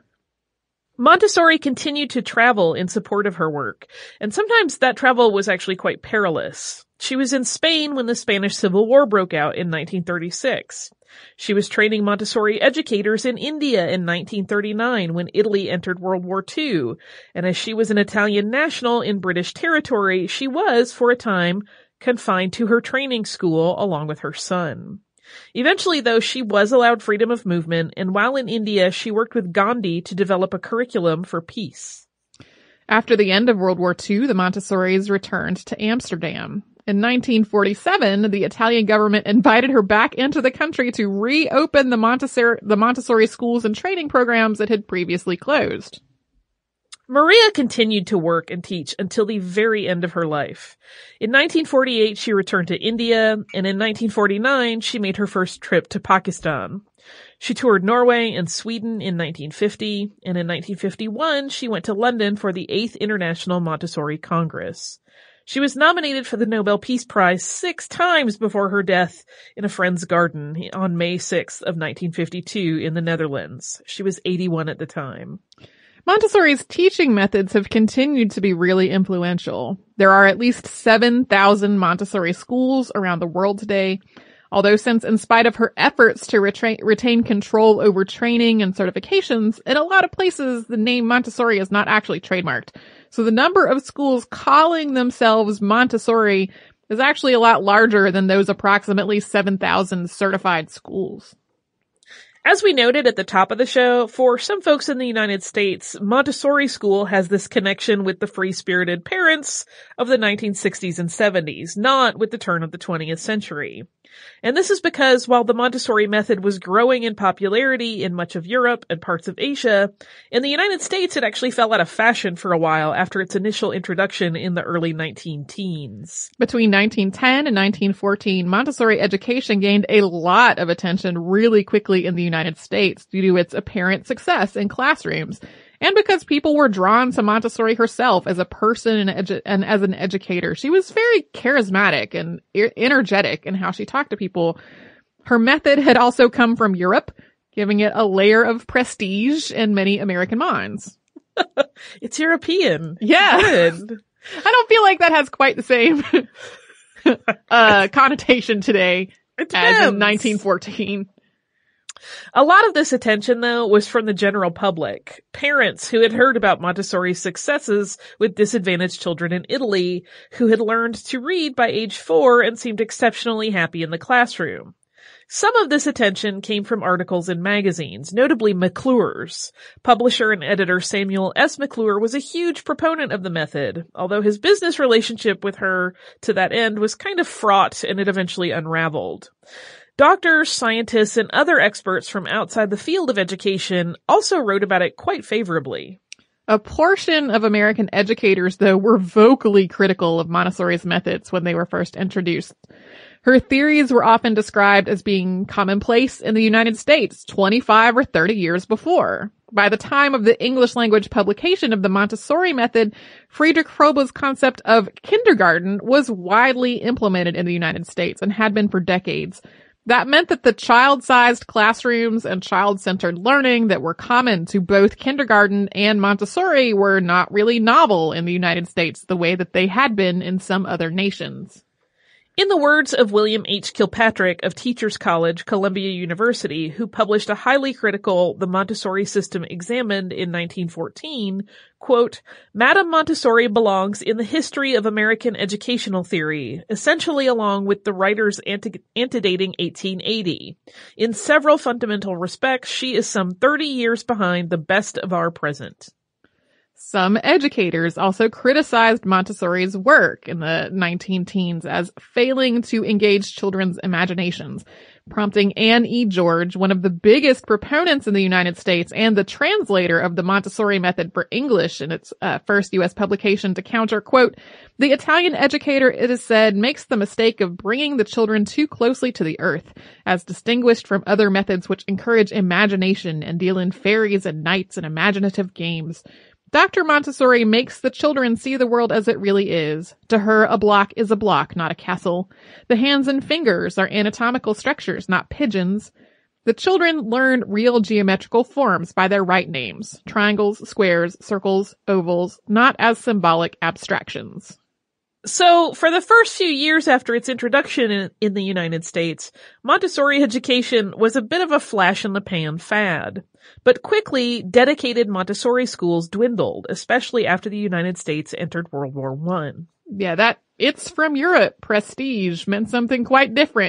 A: Montessori continued to travel in support of her work, and sometimes that travel was actually quite perilous. She was in Spain when the Spanish Civil War broke out in nineteen thirty-six. She was training Montessori educators in India in nineteen thirty-nine when Italy entered World War Two, and as she was an Italian national in British territory, she was, for a time, confined to her training school along with her son. Eventually, though, she was allowed freedom of movement, and while in India, she worked with Gandhi to develop a curriculum for peace.
B: After the end of World War Two, the Montessoris returned to Amsterdam. In nineteen forty-seven, the Italian government invited her back into the country to reopen the Montessori, the Montessori schools and training programs that had previously closed.
A: Maria continued to work and teach until the very end of her life. In nineteen forty-eight, she returned to India, and in nineteen forty-nine, she made her first trip to Pakistan. She toured Norway and Sweden in nineteen fifty, and in nineteen fifty-one, she went to London for the eighth International Montessori Congress. She was nominated for the Nobel Peace Prize six times before her death in a friend's garden on May sixth of nineteen fifty-two in the Netherlands. She was eighty-one at the time.
B: Montessori's teaching methods have continued to be really influential. There are at least seven thousand Montessori schools around the world today. Although since in spite of her efforts to retra- retain control over training and certifications, in a lot of places the name Montessori is not actually trademarked. So the number of schools calling themselves Montessori is actually a lot larger than those approximately seven thousand certified schools.
A: As we noted at the top of the show, for some folks in the United States, Montessori school has this connection with the free-spirited parents of the nineteen sixties and seventies, not with the turn of the twentieth century. And this is because while the Montessori method was growing in popularity in much of Europe and parts of Asia, in the United States it actually fell out of fashion for a while after its initial introduction in the early nineteen teens.
B: Between nineteen ten and nineteen fourteen, Montessori education gained a lot of attention really quickly in the United States due to its apparent success in classrooms, and because people were drawn to Montessori herself as a person and, edu- and as an educator. She was very charismatic and e- energetic in how she talked to people. Her method had also come from Europe, giving it a layer of prestige in many American minds.
A: It's European.
B: Yeah.
A: Good.
B: I don't feel like that has quite the same uh connotation today as in nineteen fourteen.
A: A lot of this attention, though, was from the general public. Parents who had heard about Montessori's successes with disadvantaged children in Italy, who had learned to read by age four and seemed exceptionally happy in the classroom. Some of this attention came from articles in magazines, notably McClure's. Publisher and editor Samuel S. McClure was a huge proponent of the method, although his business relationship with her to that end was kind of fraught and it eventually unraveled. Doctors, scientists, and other experts from outside the field of education also wrote about it quite favorably.
B: A portion of American educators, though, were vocally critical of Montessori's methods when they were first introduced. Her theories were often described as being commonplace in the United States twenty-five or thirty years before. By the time of the English language publication of the Montessori method, Friedrich Froebel's concept of kindergarten was widely implemented in the United States and had been for decades. That meant that the child-sized classrooms and child-centered learning that were common to both kindergarten and Montessori were not really novel in the United States the way that they had been in some other nations.
A: In the words of William H. Kilpatrick of Teachers College, Columbia University, who published a highly critical The Montessori System Examined in nineteen fourteen, quote, Madame Montessori belongs in the history of American educational theory, essentially along with the writers ante- antedating eighteen eighty. In several fundamental respects, she is some thirty years behind the best of our present.
B: Some educators also criticized Montessori's work in the nineteen teens as failing to engage children's imaginations, prompting Anne E. George, one of the biggest proponents in the United States and the translator of the Montessori method for English in its uh, first U S publication, to counter, quote, the Italian educator, it is said, makes the mistake of bringing the children too closely to the earth, as distinguished from other methods which encourage imagination and deal in fairies and knights and imaginative games. Doctor Montessori makes the children see the world as it really is. To her, a block is a block, not a castle. The hands and fingers are anatomical structures, not pigeons. The children learn real geometrical forms by their right names. Triangles, squares, circles, ovals, not as symbolic abstractions.
A: So, for the first few years after its introduction in, in the United States, Montessori education was a bit of a flash-in-the-pan fad. But quickly, dedicated Montessori schools dwindled, especially after the United States entered World War One.
B: Yeah, that, it's from Europe, prestige, meant something quite different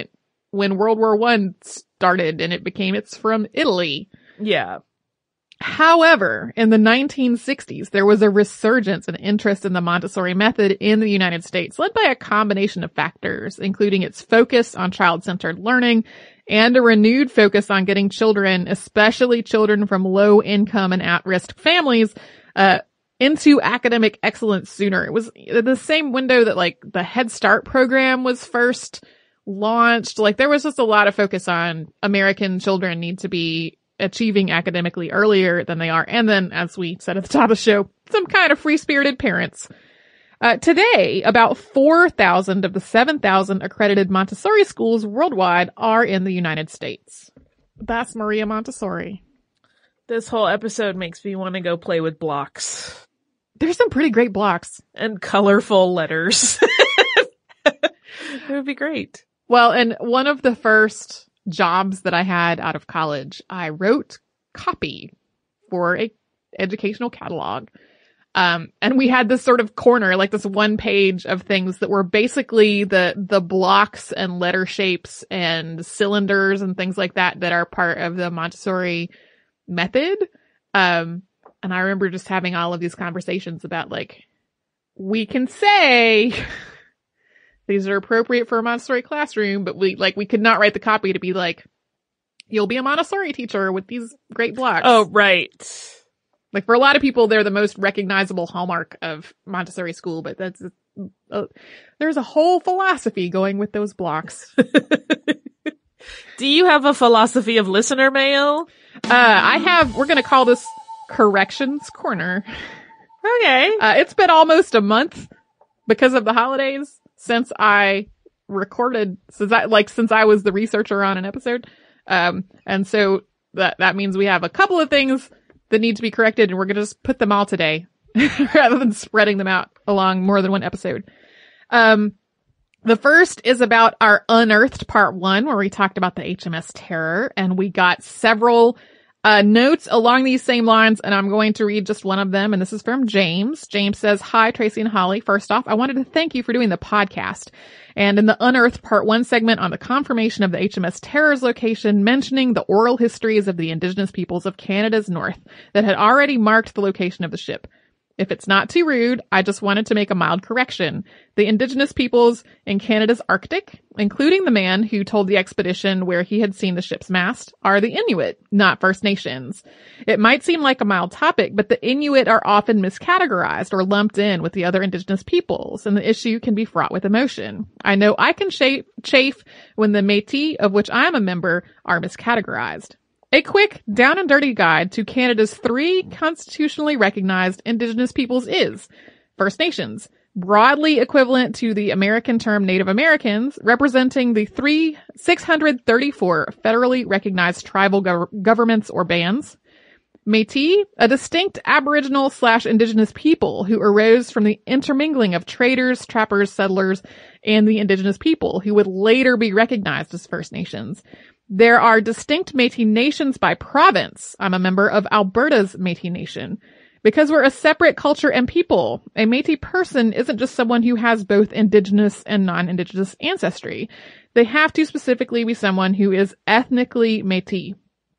B: when World War One started and it became, it's from Italy.
A: Yeah.
B: However, in the nineteen sixties, there was a resurgence in interest in the Montessori method in the United States, led by a combination of factors, including its focus on child-centered learning and a renewed focus on getting children, especially children from low-income and at-risk families, uh, into academic excellence sooner. It was the same window that, like, the Head Start program was first launched. Like, there was just a lot of focus on American children need to be achieving academically earlier than they are. And then, as we said at the top of the show, some kind of free-spirited parents. Uh, today, about four thousand of the seven thousand accredited Montessori schools worldwide are in the United States. That's Maria Montessori.
A: This whole episode makes me want to go play with blocks.
B: There's some pretty great blocks.
A: And colorful letters. It would be great.
B: Well, and one of the first jobs that I had out of college, I wrote copy for a educational catalog. Um, and we had this sort of corner, like this one page of things that were basically the, the blocks and letter shapes and cylinders and things like that that are part of the Montessori method. Um, and I remember just having all of these conversations about, like, we can say these are appropriate for a Montessori classroom, but we, like, we could not write the copy to be like, you'll be a Montessori teacher with these great blocks.
A: Oh, right.
B: Like, for a lot of people, they're the most recognizable hallmark of Montessori school, but that's, uh, there's a whole philosophy going with those blocks.
A: Do you have a philosophy of listener mail?
B: Uh, I have, we're going to call this Corrections Corner.
A: Okay.
B: Uh, it's been almost a month because of the holidays since I recorded, since I, like, since I was the researcher on an episode. Um, and so that, that means we have a couple of things that need to be corrected, and we're going to just put them all today rather than spreading them out along more than one episode. Um, the first is about our Unearthed Part One, where we talked about the H M S Terror, and we got several uh notes along these same lines, and I'm going to read just one of them, and this is from James. James says, "Hi, Tracy and Holly. First off, I wanted to thank you for doing the podcast. And in the Unearthed Part One segment on the confirmation of the H M S Terror's location, mentioning the oral histories of the indigenous peoples of Canada's north that had already marked the location of the ship. If it's not too rude, I just wanted to make a mild correction. The indigenous peoples in Canada's Arctic, including the man who told the expedition where he had seen the ship's mast, are the Inuit, not First Nations. It might seem like a mild topic, but the Inuit are often miscategorized or lumped in with the other indigenous peoples, and the issue can be fraught with emotion. I know I can chafe, chafe when the Métis, of which I am a member, are miscategorized. A quick, down and dirty guide to Canada's three constitutionally recognized indigenous peoples is First Nations, broadly equivalent to the American term Native Americans, representing the three six hundred thirty-four federally recognized tribal gov- governments or bands. Métis, a distinct Aboriginal slash indigenous people who arose from the intermingling of traders, trappers, settlers, and the indigenous people who would later be recognized as First Nations. There are distinct Métis nations by province. I'm a member of Alberta's Métis Nation. Because we're a separate culture and people, a Métis person isn't just someone who has both indigenous and non-indigenous ancestry. They have to specifically be someone who is ethnically Métis.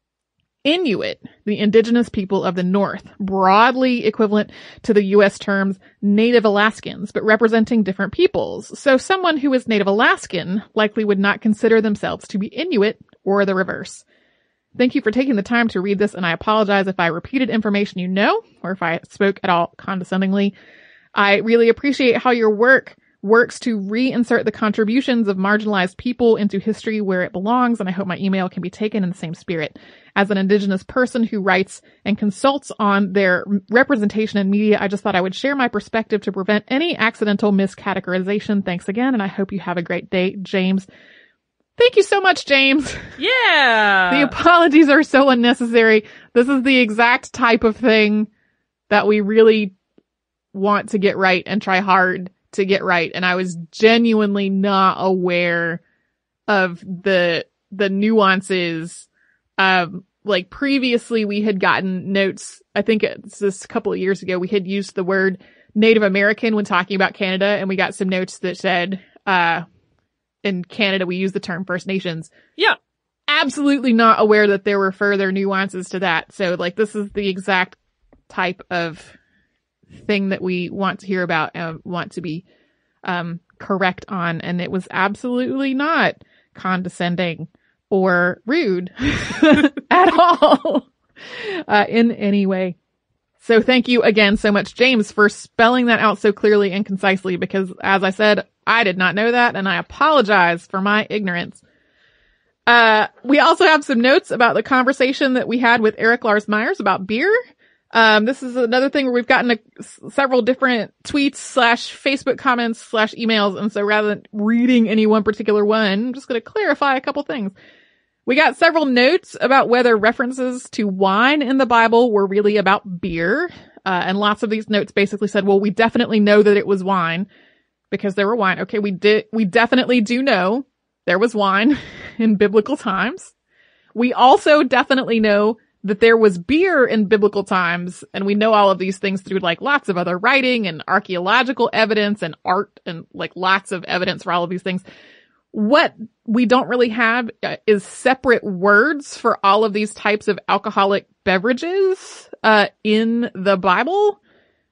B: Inuit, the indigenous people of the North, broadly equivalent to the U S terms Native Alaskans, but representing different peoples. So someone who is Native Alaskan likely would not consider themselves to be Inuit or the reverse. Thank you for taking the time to read this, and I apologize if I repeated information you know, or if I spoke at all condescendingly. I really appreciate how your work works to reinsert the contributions of marginalized people into history where it belongs, and I hope my email can be taken in the same spirit. As an indigenous person who writes and consults on their representation in media, I just thought I would share my perspective to prevent any accidental miscategorization. Thanks again, and I hope you have a great day, James." Thank you so much, James.
A: Yeah.
B: The apologies are so unnecessary. This is the exact type of thing that we really want to get right and try hard to get right. And I was genuinely not aware of the, the nuances. Um, like previously we had gotten notes, I think it's just a couple of years ago, we had used the word Native American when talking about Canada, and we got some notes that said, uh, in Canada, we use the term First Nations.
G: Yeah.
B: Absolutely not aware that there were further nuances to that. So, like, this is the exact type of thing that we want to hear about and want to be um, correct on. And it was absolutely not condescending or rude at all uh, in any way. So thank you again so much, James, for spelling that out so clearly and concisely, because as I said, I did not know that, and I apologize for my ignorance. Uh, we also have some notes about the conversation that we had with Eric Lars Myers about beer. Um, this is another thing where we've gotten a, several different tweets slash Facebook comments slash emails. And so rather than reading any one particular one, I'm just going to clarify a couple things. We got several notes about whether references to wine in the Bible were really about beer. Uh, and lots of these notes basically said, well, we definitely know that it was wine because there were wine. Okay. We did, we definitely do know there was wine in biblical times. We also definitely know that there was beer in biblical times, and we know all of these things through like lots of other writing and archaeological evidence and art and like lots of evidence for all of these things. What we don't really have uh, is separate words for all of these types of alcoholic beverages uh in the Bible.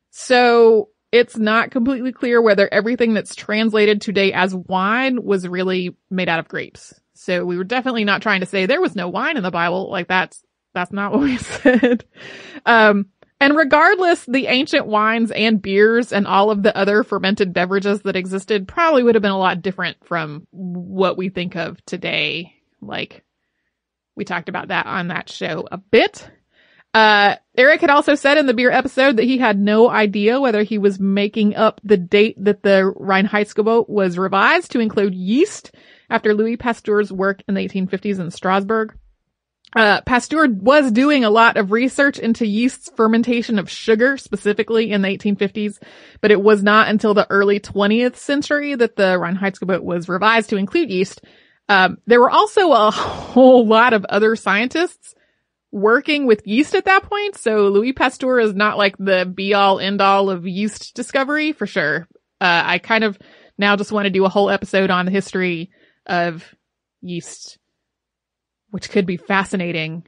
B: So it's not completely clear whether everything that's translated today as wine was really made out of grapes. So we were definitely not trying to say there was no wine in the Bible. Like that's That's not what we said. Um, and regardless, the ancient wines and beers and all of the other fermented beverages that existed probably would have been a lot different from what we think of today. Like, we talked about that on that show a bit. Uh, Eric had also said in the beer episode that he had no idea whether he was making up the date that the Reinheitsgebot was revised to include yeast after Louis Pasteur's work in the eighteen fifties in Strasbourg. Uh, Pasteur was doing a lot of research into yeast's fermentation of sugar, specifically in the eighteen fifties, but it was not until the early twentieth century that the Reinheitsgebot was revised to include yeast. Um, there were also a whole lot of other scientists working with yeast at that point, so Louis Pasteur is not like the be-all, end-all of yeast discovery, for sure. Uh, I kind of now just want to do a whole episode on the history of yeast, which could be fascinating,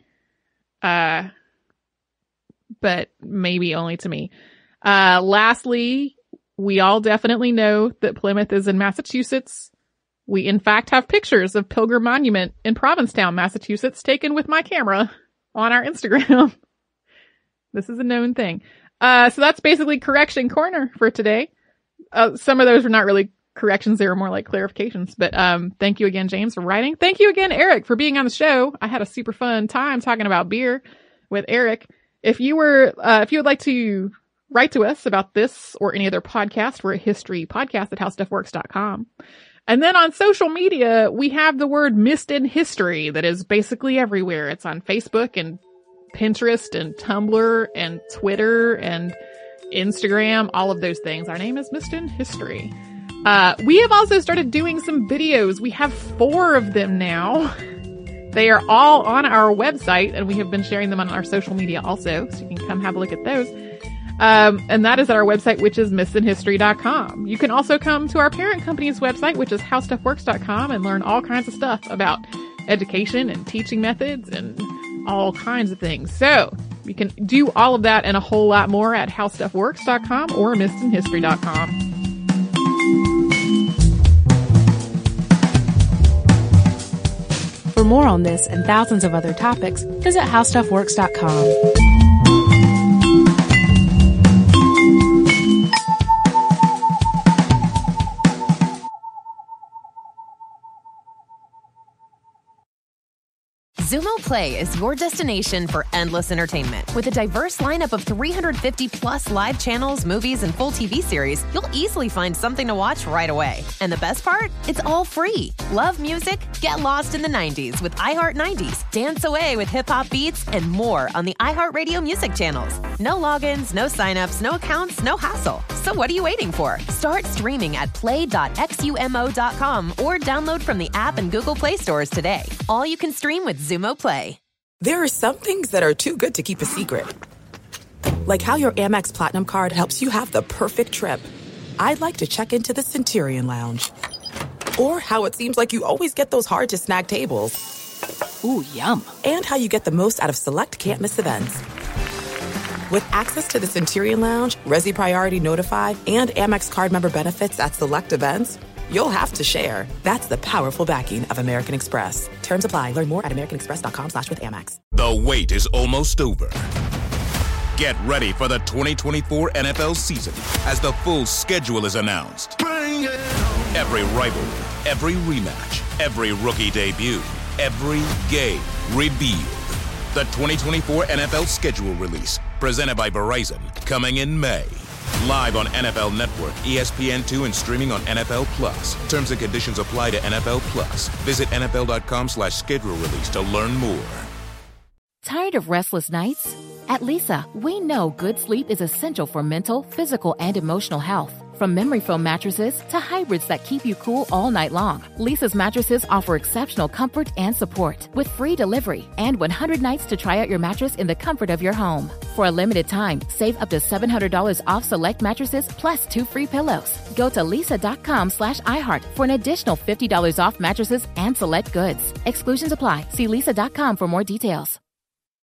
B: uh, but maybe only to me. Uh, lastly, we all definitely know that Plymouth is in Massachusetts. We, in fact, have pictures of Pilgrim Monument in Provincetown, Massachusetts, taken with my camera on our Instagram. This is a known thing. Uh, so that's basically Correction Corner for today. Uh, some of those are not really corrections, they were more like clarifications, but um thank you again, James, for writing. Thank you again, Eric, for being on the show. I had a super fun time talking about beer with Eric. If you were uh if you would like to write to us about this or any other podcast, we're a history podcast at how stuff works dot com. And then on social media, we have the word Missed in History that is basically everywhere. It's on Facebook and Pinterest and Tumblr and Twitter and Instagram, all of those things. Our name is Missed in History. Uh, we have also started doing some videos. We have four of them now. They are all on our website, and we have been sharing them on our social media also, so you can come have a look at those. Um, and that is at our website, which is missed in history dot com. You can also come to our parent company's website, which is how stuff works dot com, and learn all kinds of stuff about education and teaching methods and all kinds of things. So you can do all of that and a whole lot more at how stuff works dot com or missed in history dot com.
G: For more on this and thousands of other topics, visit how stuff works dot com.
H: Xumo Play is your destination for endless entertainment. With a diverse lineup of three hundred fifty plus live channels, movies, and full T V series, you'll easily find something to watch right away. And the best part? It's all free. Love music? Get lost in the nineties with iHeart nineties, dance away with hip-hop beats, and more on the iHeartRadio music channels. No logins, no signups, no accounts, no hassle. So what are you waiting for? Start streaming at play dot xumo dot com or download from the app and Google Play stores today. All you can stream with Xumo Play.
I: There are some things that are too good to keep a secret. Like how your Amex Platinum card helps you have the perfect trip. I'd like to check into the Centurion Lounge. Or how it seems like you always get those hard-to-snag tables.
G: Ooh, yum.
I: And how you get the most out of select can't-miss events. With access to the Centurion Lounge, Resi Priority Notify, and Amex card member benefits at select events, you'll have to share. That's the powerful backing of American Express. Terms apply. Learn more at americanexpress.com slash with Amex.
J: The wait is almost over. Get ready for the twenty twenty-four N F L season as the full schedule is announced. Every rivalry, every rematch, every rookie debut, every game revealed. The twenty twenty-four N F L schedule release, presented by Verizon, coming in May. Live on N F L Network, E S P N two, and streaming on N F L Plus. Terms and conditions apply to N F L Plus. Visit N F L dot com slash schedule release to learn more.
K: Tired of restless nights? At Leesa, we know good sleep is essential for mental, physical, and emotional health. From memory foam mattresses to hybrids that keep you cool all night long, Leesa's mattresses offer exceptional comfort and support with free delivery and one hundred nights to try out your mattress in the comfort of your home. For a limited time, save up to seven hundred dollars off select mattresses plus two free pillows. Go to leesa.com slash iHeart for an additional fifty dollars off mattresses and select goods. Exclusions apply. See leesa dot com for more details.